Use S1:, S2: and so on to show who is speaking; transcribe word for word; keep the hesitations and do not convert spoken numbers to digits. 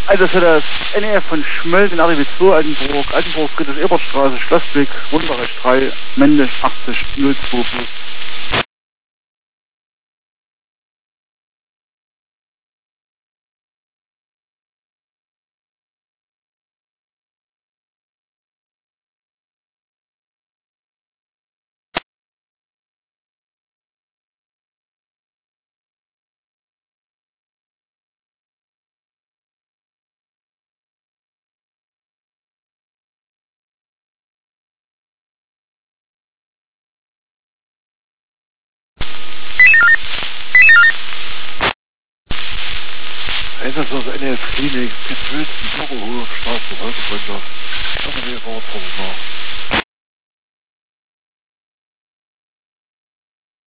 S1: Also für das N E F von Schmöld in R W zwei Altenburg, Altenburg, Friedrich-Ebert-Straße, Schlossweg, Rundbereich drei, männlich achtzig null zwei plus.
S2: Einsatz aus N E F Klinik, Kitzbühel, Bürohof, Straße, Häuserfreundschaft. Das haben wir hier vor Ort.